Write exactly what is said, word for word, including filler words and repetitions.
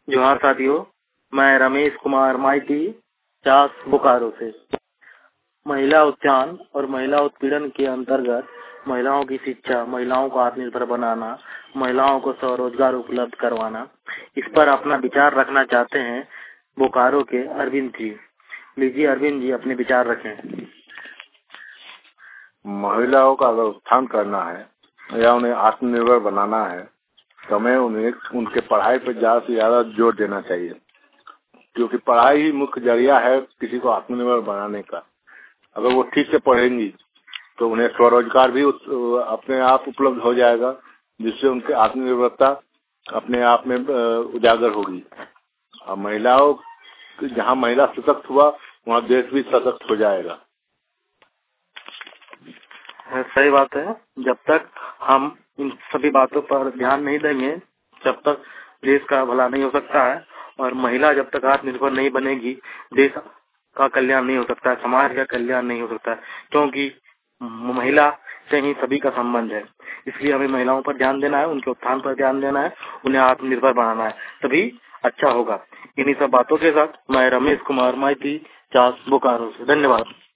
जोहार साथियों, मैं रमेश कुमार माइती चास बोकारो से। महिला उत्थान और महिला उत्पीड़न के अंतर्गत महिलाओं की शिक्षा, महिलाओं को आत्मनिर्भर बनाना, महिलाओं को स्वरोजगार उपलब्ध करवाना, इस पर अपना विचार रखना चाहते हैं बोकारो के अरविंद जी। लीजिए अरविंद जी, अपने विचार रखें। महिलाओं का अगर उत्थान करना है या उन्हें आत्मनिर्भर बनाना है तो हमें उन्हें उनके पढ़ाई पर ज्यादा से ज्यादा जोर देना चाहिए, क्योंकि पढ़ाई ही मुख्य जरिया है किसी को आत्मनिर्भर बनाने का। अगर वो ठीक से पढ़ेंगी तो उन्हें स्वरोजगार भी अपने आप उपलब्ध हो जाएगा, जिससे उनकी आत्मनिर्भरता अपने आप में उजागर होगी। और महिलाओं जहाँ महिला सशक्त हुआ वहाँ देश भी सशक्त हो जाएगा। सही बात है। जब तक हम इन सभी बातों पर ध्यान नहीं देंगे जब तक देश का भला नहीं हो सकता है, और महिला जब तक आत्मनिर्भर नहीं बनेगी देश का कल्याण नहीं हो सकता है, समाज का कल्याण नहीं हो सकता है, क्योंकि महिला से ही सभी का संबंध है। इसलिए हमें महिलाओं पर ध्यान देना है, उनके उत्थान पर ध्यान देना है, उन्हें आत्मनिर्भर बनाना है, तभी अच्छा होगा। इन्हीं सब बातों के साथ मैं रमेश कुमार माइती चास बोकारो से। धन्यवाद।